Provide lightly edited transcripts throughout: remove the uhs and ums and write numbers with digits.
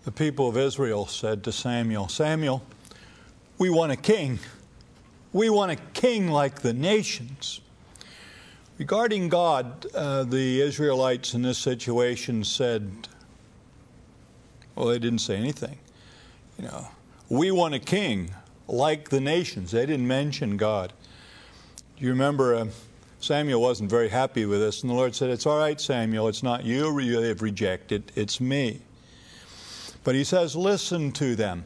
The people of Israel said to Samuel, Samuel, we want a king. We want a king like the nations. Regarding God, the Israelites in this situation said, well, they didn't say anything. We want a king like the nations. They didn't mention God. You remember Samuel wasn't very happy with this, and the Lord said, it's all right, Samuel, it's not you they've rejected, it's me. But he says, listen to them,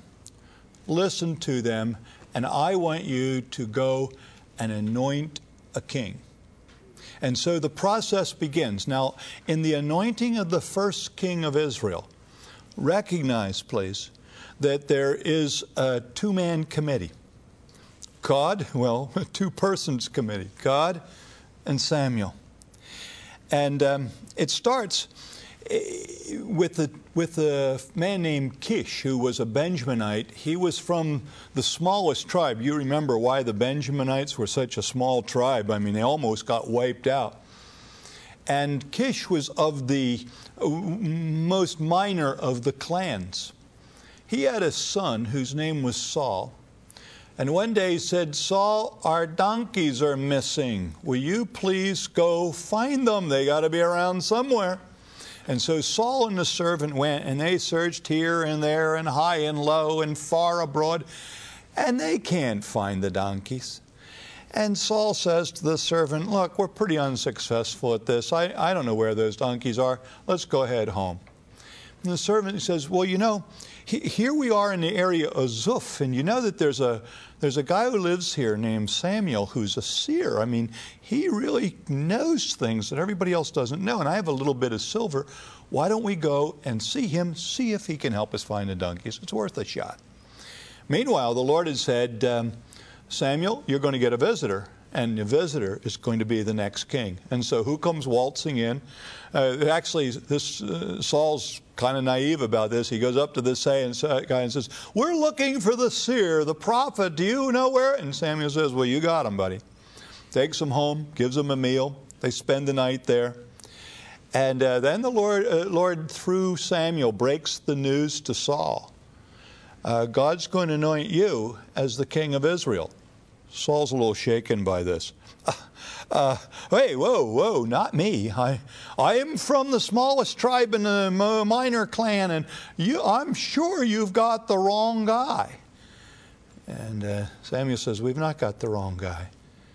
and I want you to go and anoint a king. And so the process begins. Now, in the anointing of the first king of Israel, recognize, please, that there is a two-man committee. God, a two-persons committee, God and Samuel. And it starts with a man named Kish, who was a Benjaminite. He was from the smallest tribe. You remember why the Benjaminites were such a small tribe. I mean, they almost got wiped out. And Kish was of the most minor of the clans. He had a son whose name was Saul. And one day he said, Saul, our donkeys are missing. Will you please go find them? They got to be around somewhere. And so Saul and the servant went, and they searched here and there and high and low and far abroad, and they can't find the donkeys. And Saul says to the servant, look, we're pretty unsuccessful at this. I don't know where those donkeys are. Let's go ahead home. And the servant says, well, here we are in the area of Zuph, and you know that there's a guy who lives here named Samuel who's a seer. I mean, he really knows things that everybody else doesn't know, and I have a little bit of silver. Why don't we go and see him, see if he can help us find the donkeys? It's worth a shot. Meanwhile, the Lord had said, Samuel, you're going to get a visitor, and the visitor is going to be the next king. And so who comes waltzing in? Saul's kind of naive about this. He goes up to this guy and says, we're looking for the seer, the prophet. Do you know where? And Samuel says, well, you got him, buddy. Takes him home, gives him a meal. They spend the night there. And then the Lord, through Samuel, breaks the news to Saul. God's going to anoint you as the king of Israel. Saul's a little shaken by this. Hey, whoa, not me. I am from the smallest tribe in the minor clan, and I'm sure you've got the wrong guy. And Samuel says, we've not got the wrong guy.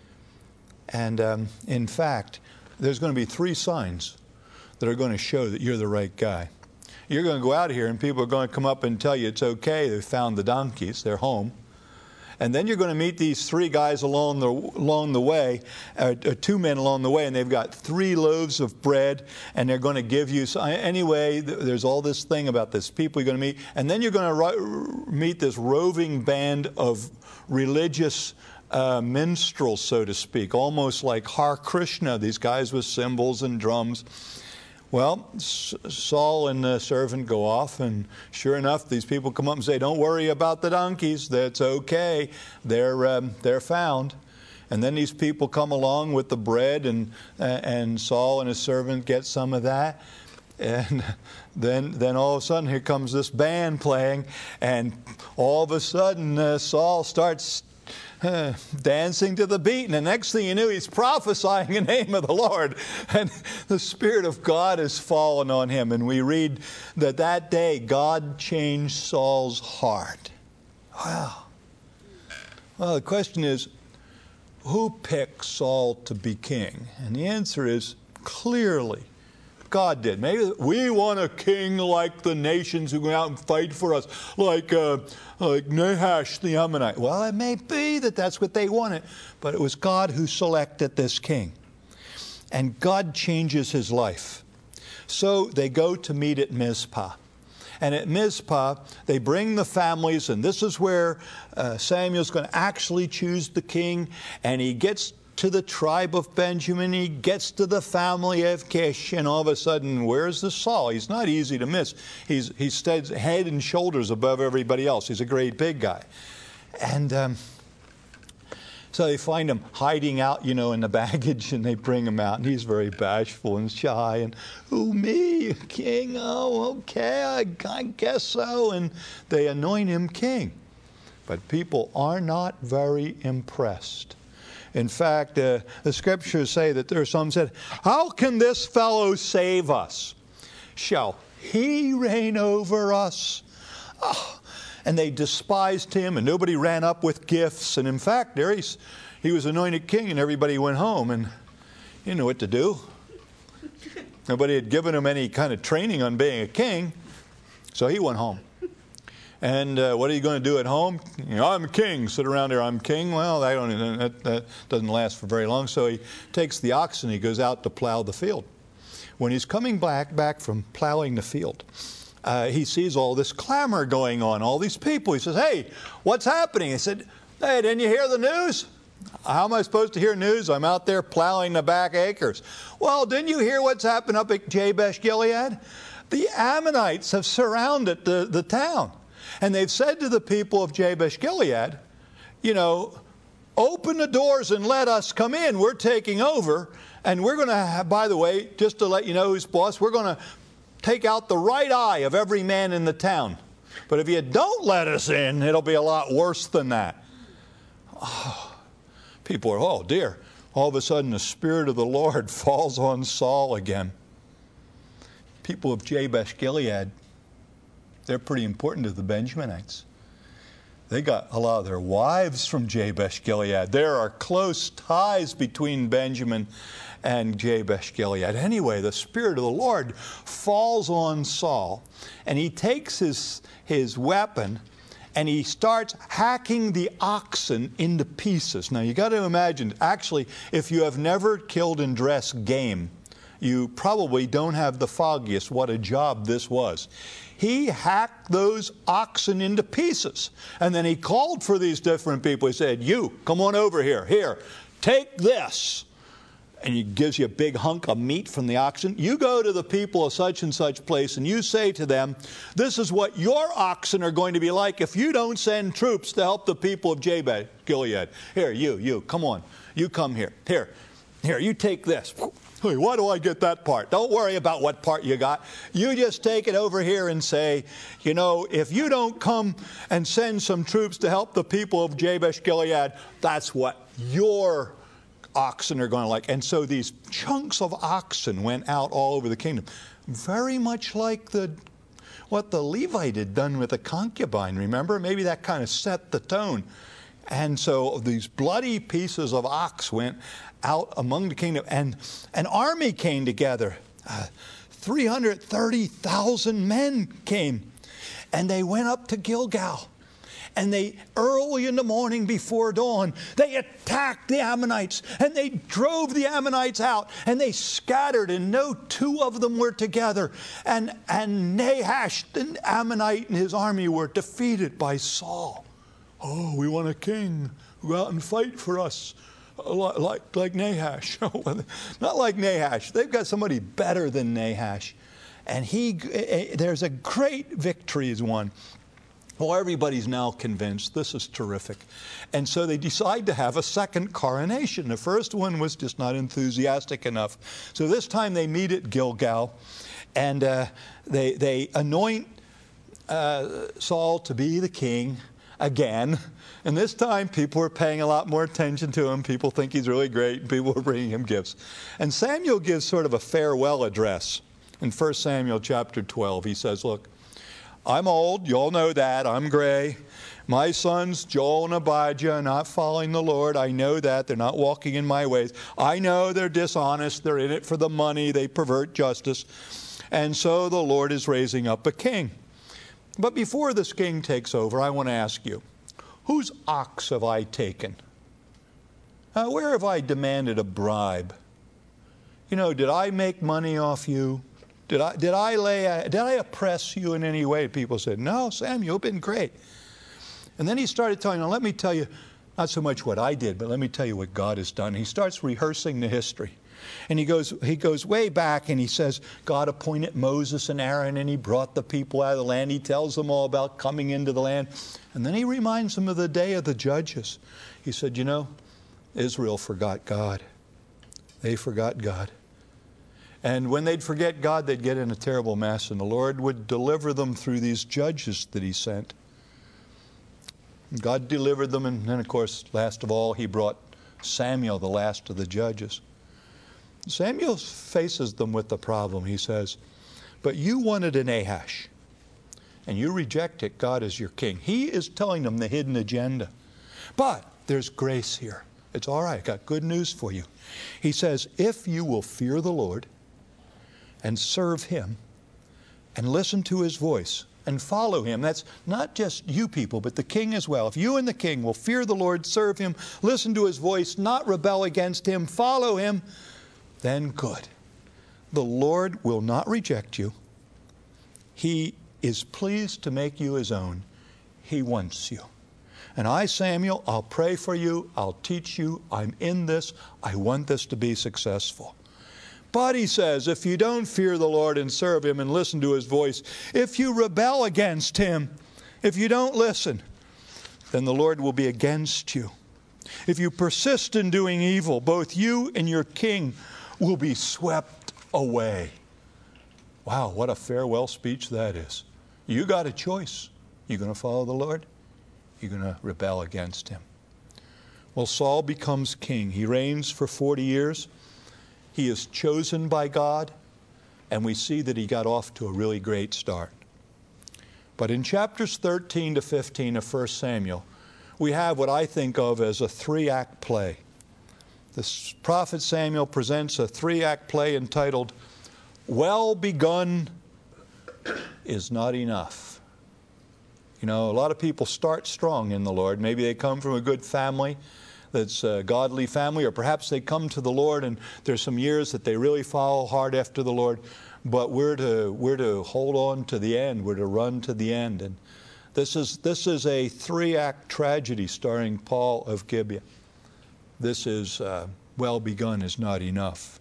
And in fact, there's going to be 3 signs that are going to show that you're the right guy. You're going to go out here, and people are going to come up and tell you it's okay. They found the donkeys. They're home. And then you're going to meet these 3 guys along the way, 2 men along the way, and they've got 3 loaves of bread, and they're going to give you. Anyway, there's all this thing about this people you're going to meet, and then you're going to meet this roving band of religious minstrels, so to speak, almost like Hare Krishna. These guys with cymbals and drums. Well, Saul and the servant go off, and sure enough, these people come up and say, don't worry about the donkeys. That's okay. They're found. And then these people come along with the bread, and Saul and his servant get some of that. And then all of a sudden, here comes this band playing, and all of a sudden, Saul starts dancing to the beat, and the next thing you knew, he's prophesying in the name of the Lord, and the Spirit of God has fallen on him. And we read that day God changed Saul's heart. Wow. Well, the question is, who picked Saul to be king? And the answer is clearly God did. Maybe we want a king like the nations who go out and fight for us, like Nahash the Ammonite. Well, it may be that that's what they wanted, but it was God who selected this king. And God changes his life. So they go to meet at Mizpah. And at Mizpah, they bring the families, and this is where Samuel's going to actually choose the king, and he gets to the tribe of Benjamin, he gets to the family of Kish, and all of a sudden, where's the Saul? He's not easy to miss. He stands head and shoulders above everybody else. He's a great big guy. And So they find him hiding out, in the baggage, and they bring him out, and he's very bashful and shy. And, "Who, me, king? Oh, okay, I guess so." And they anoint him king. But people are not very impressed. In fact, the scriptures say that there are some said, "How can this fellow save us? Shall he reign over us?" Oh, and they despised him, and nobody ran up with gifts. And in fact, there he was anointed king, and everybody went home, and he didn't know what to do. Nobody had given him any kind of training on being a king, so he went home. And what are you going to do at home? "I'm a king. Sit around there, I'm king." Well, that doesn't last for very long. So he takes the ox and he goes out to plow the field. When he's coming back from plowing the field, he sees all this clamor going on, all these people. He says, "Hey, what's happening?" He said, "Hey, didn't you hear the news?" "How am I supposed to hear news? I'm out there plowing the back acres." "Well, didn't you hear what's happened up at Jabesh Gilead? The Ammonites have surrounded the town. And they've said to the people of Jabesh Gilead, open the doors and let us come in. We're taking over. And we're going to have, by the way, just to let you know who's boss, we're going to take out the right eye of every man in the town. But if you don't let us in, it'll be a lot worse than that." Oh, people are, "Oh dear." All of a sudden, the Spirit of the Lord falls on Saul again. People of Jabesh Gilead, they're pretty important to the Benjaminites. They got a lot of their wives from Jabesh Gilead. There are close ties between Benjamin and Jabesh Gilead. Anyway, the Spirit of the Lord falls on Saul, and he takes his weapon, and he starts hacking the oxen into pieces. Now, you got to imagine, actually, if you have never killed and dressed game, you probably don't have the foggiest what a job this was. He hacked those oxen into pieces. And then he called for these different people. He said, "You, come on over here. Here, take this." And he gives you a big hunk of meat from the oxen. "You go to the people of such and such place, and you say to them, 'This is what your oxen are going to be like if you don't send troops to help the people of Jabesh Gilead. Here, you, come on. You come here. Here, you take this." "Hey, why do I get that part?" "Don't worry about what part you got. You just take it over here and say, if you don't come and send some troops to help the people of Jabesh Gilead, that's what your oxen are going to like." And so these chunks of oxen went out all over the kingdom. Very much like what the Levite had done with the concubine, remember? Maybe that kind of set the tone. And so these bloody pieces of ox went out among the kingdom, and an army came together. 330,000 men came, and they went up to Gilgal. And they, early in the morning before dawn, they attacked the Ammonites, and they drove the Ammonites out, and they scattered, and no two of them were together. And Nahash, the Ammonite, and his army were defeated by Saul. "Oh, we want a king who go out and fight for us, like Nahash." Not like Nahash. They've got somebody better than Nahash. And there's a great victory is won. Well, everybody's now convinced this is terrific. And so they decide to have a second coronation. The first one was just not enthusiastic enough. So this time they meet at Gilgal, and they anoint Saul to be the king again. And this time people are paying a lot more attention to him. People think he's really great, and people are bringing him gifts. And Samuel gives sort of a farewell address. In 1 Samuel chapter 12, he says, "Look, I'm old, you all know that, I'm gray. My sons, Joel and Abijah, are not following the Lord. I know that. They're not walking in my ways. I know they're dishonest. They're in it for the money. They pervert justice. And so the Lord is raising up a king. But before this king takes over, I want to ask you, whose ox have I taken? Where have I demanded a bribe? Did I make money off you? Did I oppress you in any way?" People said, "No, Samuel, you've been great." And then he started telling them, "Let me tell you, not so much what I did, but let me tell you what God has done." He starts rehearsing the history. And he goes way back, and he says, God appointed Moses and Aaron, and he brought the people out of the land. He tells them all about coming into the land. And then he reminds them of the day of the judges. He said, Israel forgot God. They forgot God. And when they'd forget God, they'd get in a terrible mess, and the Lord would deliver them through these judges that He sent. God delivered them, and then, of course, last of all, He brought Samuel, the last of the judges. Samuel faces them with the problem. He says, but you wanted an Ahash, and you rejected God as your king. He is telling them the hidden agenda. But there's grace here. It's all right. I got good news for you. He says, if you will fear the Lord and serve Him and listen to His voice and follow Him. That's not just you people, but the king as well. If you and the king will fear the Lord, serve Him, listen to His voice, not rebel against Him, follow Him, then good. The Lord will not reject you. He is pleased to make you His own. He wants you. And I, Samuel, I'll pray for you. I'll teach you. I'm in this. I want this to be successful. But he says, if you don't fear the Lord and serve Him and listen to His voice, if you rebel against Him, if you don't listen, then the Lord will be against you. If you persist in doing evil, both you and your king will be swept away. Wow, what a farewell speech that is. You got a choice. You going to follow the Lord? You're going to rebel against Him. Well, Saul becomes king. He reigns for 40 years. He is chosen by God, and we see that he got off to a really great start. But in chapters 13 to 15 of 1 Samuel, we have what I think of as a 3-act play. The prophet Samuel presents a 3-act play entitled, Well Begun is Not Enough. You know, a lot of people start strong in the Lord. Maybe they come from a good family that's a godly family, or perhaps they come to the Lord and there's some years that they really follow hard after the Lord. But we're to hold on to the end. We're to run to the end. And this is a 3-act tragedy starring Paul of Gibeah. This is well begun is not enough.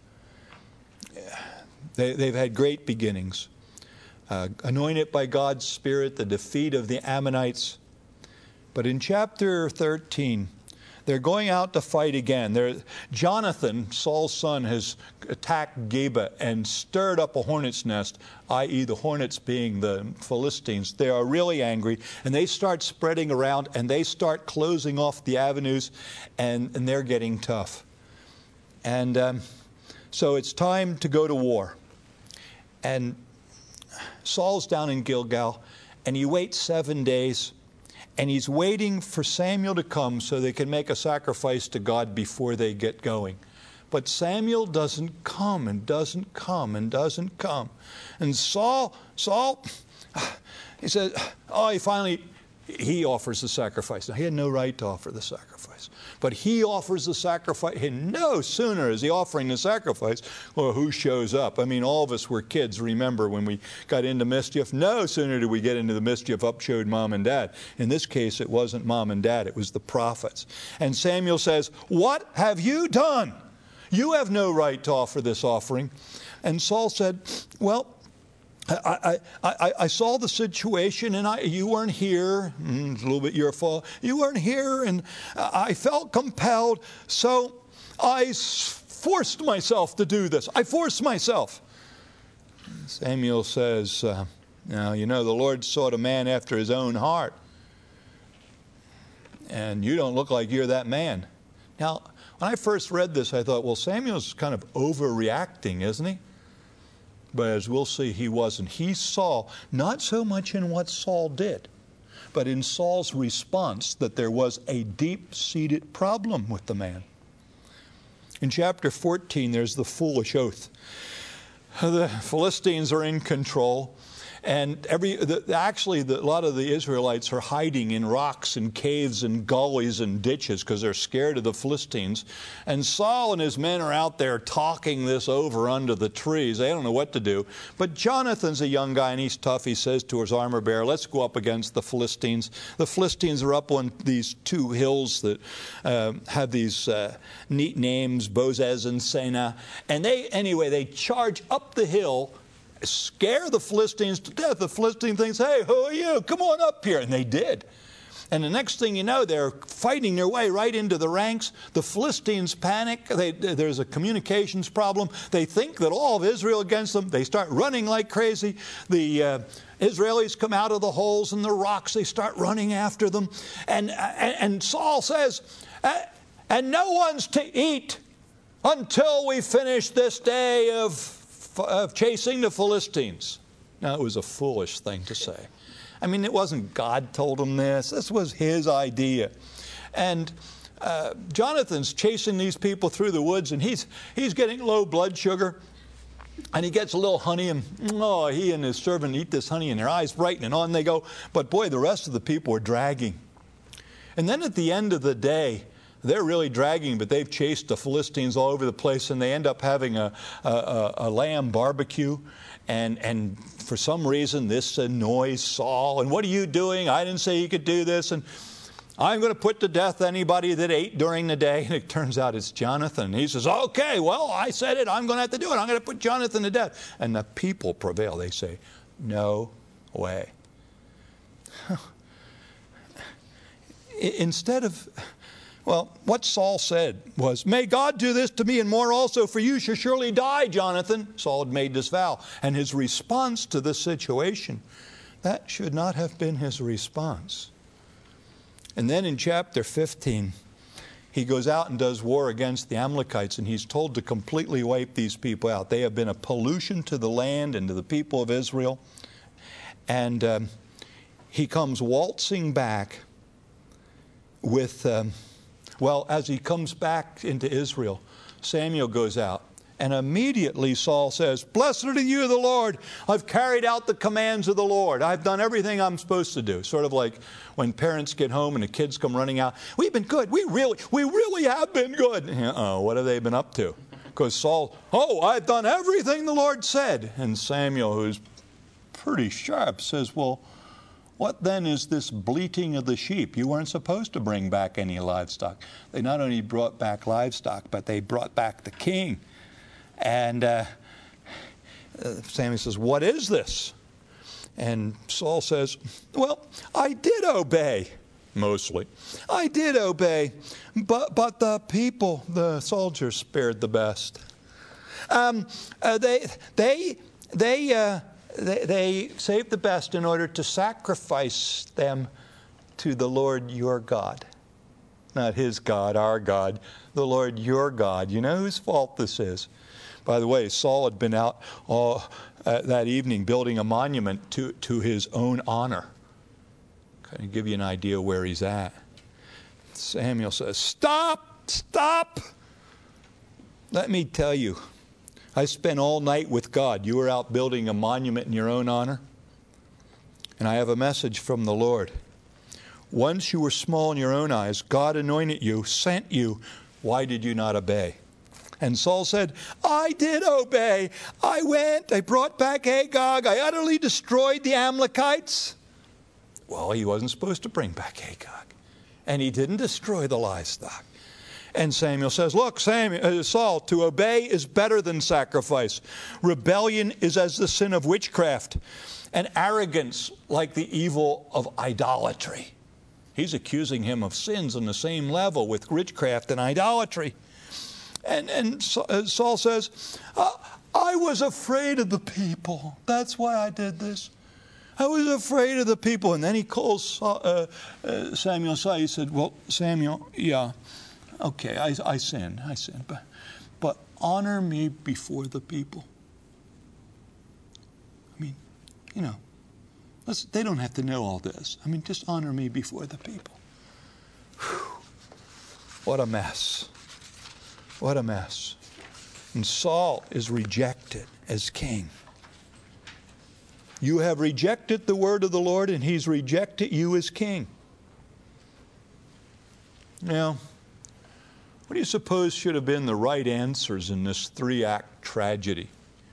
They've had great beginnings. Anointed by God's Spirit, the defeat of the Ammonites. But in chapter 13, they're going out to fight again. Jonathan, Saul's son, has attacked Geba and stirred up a hornet's nest, i.e. the hornets being the Philistines. They are really angry, and they start spreading around, and they start closing off the avenues, and they're getting tough. And so it's time to go to war. And Saul's down in Gilgal, and he waits 7 days. And he's waiting for Samuel to come so they can make a sacrifice to God before they get going. But Samuel doesn't come and doesn't come and doesn't come. And Saul, he said, he offers the sacrifice. Now, he had no right to offer the sacrifice. But he offers the sacrifice. And no sooner is he offering the sacrifice, well, who shows up? I mean, all of us were kids, remember, when we got into mischief. No sooner did we get into the mischief, up showed Mom and Dad. In this case, it wasn't Mom and Dad. It was the prophets. And Samuel says, what have you done? You have no right to offer this offering. And Saul said, well, I saw the situation, and you weren't here. It's a little bit your fault. You weren't here, and I felt compelled, so I forced myself to do this. I forced myself. Samuel says, now, you know, the Lord sought a man after His own heart, and you don't look like you're that man. Now, when I first read this, I thought, well, Samuel's kind of overreacting, isn't he? But as we'll see, he wasn't. He saw not so much in what Saul did, but in Saul's response that there was a deep-seated problem with the man. In chapter 14, there's the foolish oath. The Philistines are in control. And a lot of the Israelites are hiding in rocks and caves and gullies and ditches because they're scared of the Philistines. And Saul and his men are out there talking this over under the trees. They don't know what to do. But Jonathan's a young guy and he's tough. He says to his armor bearer, let's go up against the Philistines. The Philistines are up on these 2 hills that have these neat names, Bozez and Sena. And they charge up the hill, scare the Philistines to death. The Philistine thinks, hey, who are you? Come on up here. And they did. And the next thing you know, they're fighting their way right into the ranks. The Philistines panic. There's a communications problem. They think that all of Israel against them. They start running like crazy. The Israelis come out of the holes in the rocks. They start running after them. And Saul says, and no one's to eat until we finish this day of chasing the Philistines. Now, it was a foolish thing to say. I mean, it wasn't God told him this. This was his idea. And Jonathan's chasing these people through the woods, and he's getting low blood sugar. And he gets a little honey, and he and his servant eat this honey, and their eyes brighten, and on they go. But boy, the rest of the people are dragging. And then at the end of the day, they're really dragging, but they've chased the Philistines all over the place, and they end up having a lamb barbecue. And for some reason, this annoys Saul. And what are you doing? I didn't say you could do this. And I'm going to put to death anybody that ate during the day. And it turns out it's Jonathan. He says, okay, well, I said it. I'm going to have to do it. I'm going to put Jonathan to death. And the people prevail. They say, no way. Instead of... Well, what Saul said was, may God do this to me and more also, for you shall surely die, Jonathan. Saul had made this vow. And his response to this situation, that should not have been his response. And then in chapter 15, he goes out and does war against the Amalekites, and he's told to completely wipe these people out. They have been a pollution to the land and to the people of Israel. And he comes waltzing back with... Well, as he comes back into Israel, Samuel goes out. And immediately Saul says, blessed are you, the Lord. I've carried out the commands of the Lord. I've done everything I'm supposed to do. Sort of like when parents get home and the kids come running out. We've been good. We really have been good. What have they been up to? Because Saul, I've done everything the Lord said. And Samuel, who's pretty sharp, says, well, what then is this bleating of the sheep? You weren't supposed to bring back any livestock. They not only brought back livestock, but they brought back the king. And Samuel says, what is this? And Saul says, well, I did obey, mostly. I did obey, but the people, the soldiers, spared the best. They saved the best in order to sacrifice them to the Lord your God. Not his God, our God, the Lord your God. You know whose fault this is? By the way, Saul had been out that evening building a monument to his own honor. Kind of give you an idea where he's at. Samuel says, stop! Let me tell you. I spent all night with God. You were out building a monument in your own honor. And I have a message from the Lord. Once you were small in your own eyes, God anointed you, sent you. Why did you not obey? And Saul said, I did obey. I went, I brought back Agag. I utterly destroyed the Amalekites. Well, he wasn't supposed to bring back Agag. And he didn't destroy the livestock. And Samuel says, look, Saul, to obey is better than sacrifice. Rebellion is as the sin of witchcraft, and arrogance like the evil of idolatry. He's accusing him of sins on the same level with witchcraft and idolatry. And Saul says, I was afraid of the people. That's why I did this. I was afraid of the people. And then he calls Samuel aside. He said, well, Samuel, yeah. Okay, I sinned, but honor me before the people. I mean, they don't have to know all this. I mean, just honor me before the people. Whew. What a mess. What a mess. And Saul is rejected as king. You have rejected the word of the Lord, and he's rejected you as king. Now, what do you suppose should have been the right answers in this 3-act tragedy?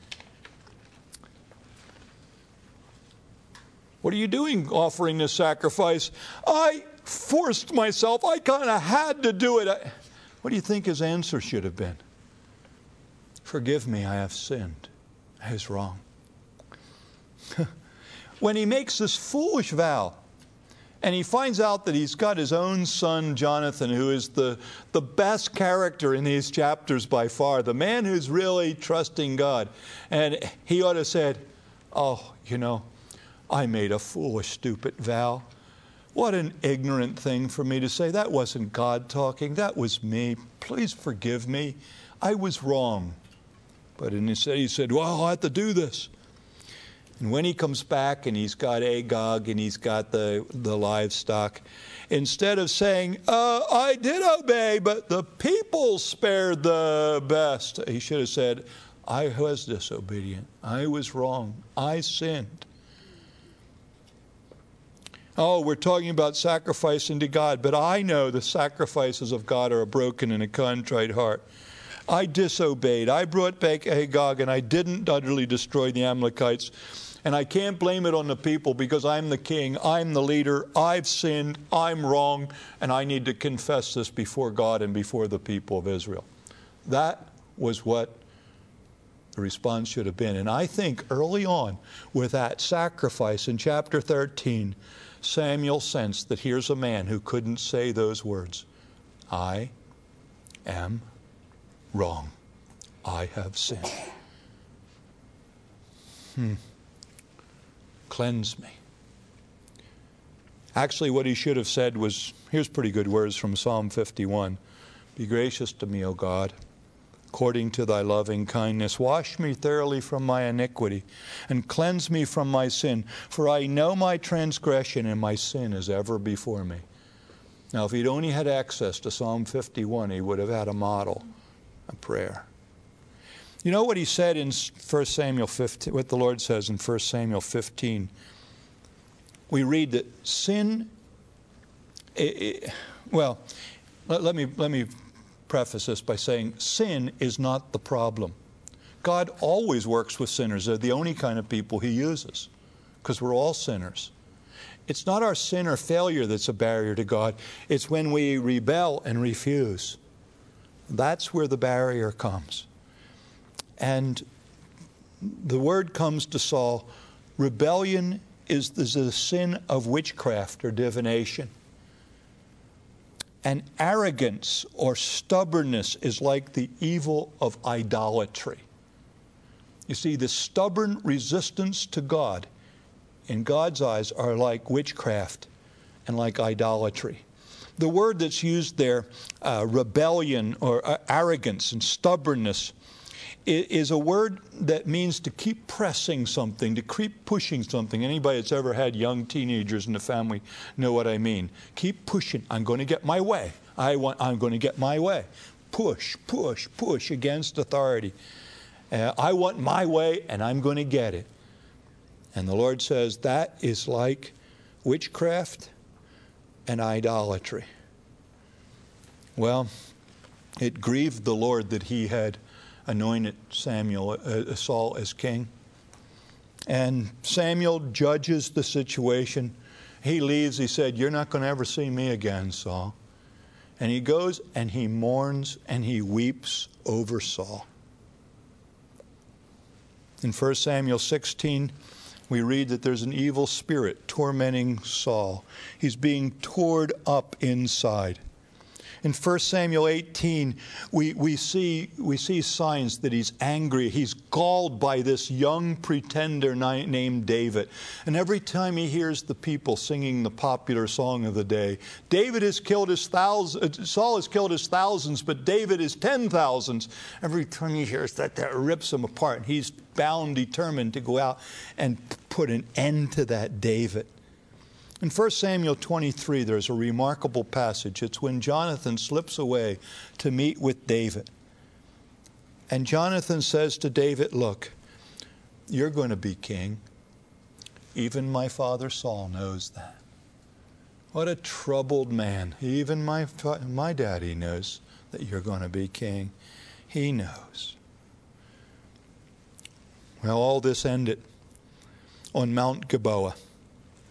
What are you doing offering this sacrifice? I forced myself. I kind of had to do it. What do you think his answer should have been? Forgive me, I have sinned. I was wrong. When he makes this foolish vow, And he finds out that he's got his own son, Jonathan, who is the best character in these chapters by far, the man who's really trusting God. And he ought to have said, oh, I made a foolish, stupid vow. What an ignorant thing for me to say. That wasn't God talking. That was me. Please forgive me. I was wrong. But instead he said, well, I'll have to do this. And when he comes back and he's got Agag and he's got the livestock, instead of saying, I did obey, but the people spared the best, he should have said, I was disobedient. I was wrong. I sinned. Oh, we're talking about sacrificing to God, but I know the sacrifices of God are a broken and a contrite heart. I disobeyed. I brought back Agag, and I didn't utterly destroy the Amalekites. And I can't blame it on the people because I'm the king, I'm the leader, I've sinned, I'm wrong, and I need to confess this before God and before the people of Israel. That was what the response should have been. And I think early on with that sacrifice in chapter 13, Samuel sensed that here's a man who couldn't say those words. I am wrong. I have sinned. Cleanse me. Actually, what he should have said was, here's pretty good words from Psalm 51. Be gracious to me, O God, according to thy loving kindness. Wash me thoroughly from my iniquity, and cleanse me from my sin. For I know my transgression, and my sin is ever before me. Now, if he'd only had access to Psalm 51, he would have had a model, a prayer. You know what he said in 1 Samuel 15, what the Lord says in 1 Samuel 15? We read that sin, well, let me preface this by saying sin is not the problem. God always works with sinners. They're the only kind of people he uses because we're all sinners. It's not our sin or failure that's a barrier to God. It's when we rebel and refuse. That's where the barrier comes. And the word comes to Saul, rebellion is the sin of witchcraft or divination. And arrogance or stubbornness is like the evil of idolatry. You see, the stubborn resistance to God in God's eyes are like witchcraft and like idolatry. The word that's used there, rebellion or arrogance and stubbornness, is a word that means to keep pressing something, to keep pushing something. Anybody that's ever had young teenagers in the family know what I mean. Keep pushing. I'm going to get my way. I'm going to get my way. Push, push, push against authority. I want my way, and I'm going to get it. And the Lord says that is like witchcraft and idolatry. Well, it grieved the Lord that he had anointed Saul as king. And Samuel judges the situation. He leaves. He said, you're not going to ever see me again, Saul. And he goes and he mourns and he weeps over Saul. In 1 Samuel 16, we read that there's an evil spirit tormenting Saul. He's being torn up inside. In 1 Samuel 18, we see signs that he's angry. He's galled by this young pretender named David. And every time he hears the people singing the popular song of the day, Saul has killed his thousands, but David is 10,000s. Every time he hears that rips him apart. He's bound, determined to go out and put an end to that David. In 1 Samuel 23, there's a remarkable passage. It's when Jonathan slips away to meet with David. And Jonathan says to David, look, you're going to be king. Even my father Saul knows that. What a troubled man. Even my daddy knows that you're going to be king. He knows. Well, all this ended on Mount Gilboa.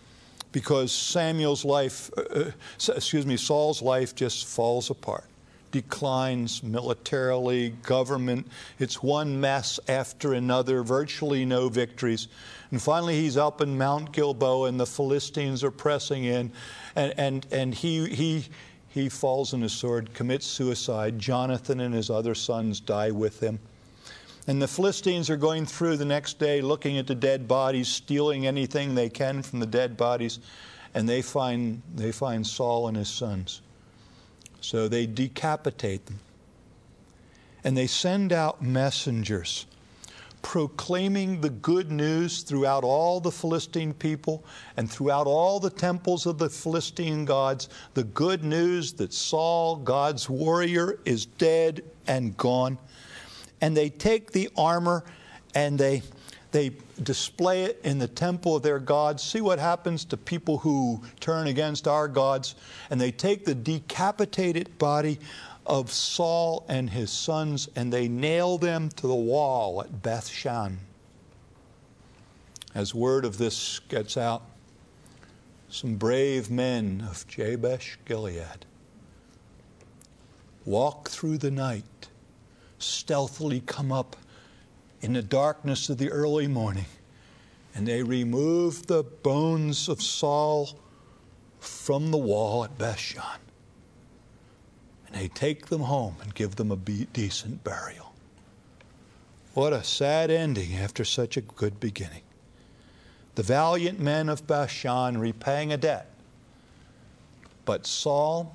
Because Saul's life just falls apart. declines militarily, government. It's one mess after another, virtually no victories. And finally he's up in Mount Gilboa and the Philistines are pressing in, and he falls on his sword, commits suicide. Jonathan and his other sons die with him. And the Philistines are going through the next day looking at the dead bodies, stealing anything they can from the dead bodies, and they find Saul and his sons. So they decapitate them. And they send out messengers proclaiming the good news throughout all the Philistine people and throughout all the temples of the Philistine gods, the good news that Saul, God's warrior, is dead and gone. And they take the armor and they display it in the temple of their gods. See what happens to people who turn against our gods. And they take the decapitated body of Saul and his sons and they nail them to the wall at Bethshan. As word of this gets out, some brave men of Jabesh Gilead walk through the night, stealthily come up in the darkness of the early morning, and they remove the bones of Saul from the wall at Bethshan. And they take them home and give them a decent burial. What a sad ending after such a good beginning. The valiant men of Bethshan repaying a debt. But Saul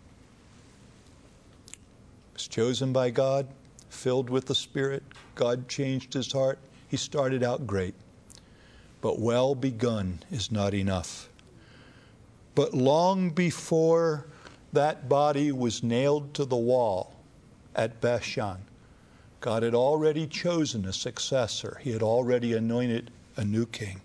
was chosen by God, filled with the Spirit. God changed his heart. He started out great. But well begun is not enough. But long before that body was nailed to the wall at Bethshan, God had already chosen a successor. He had already anointed a new king.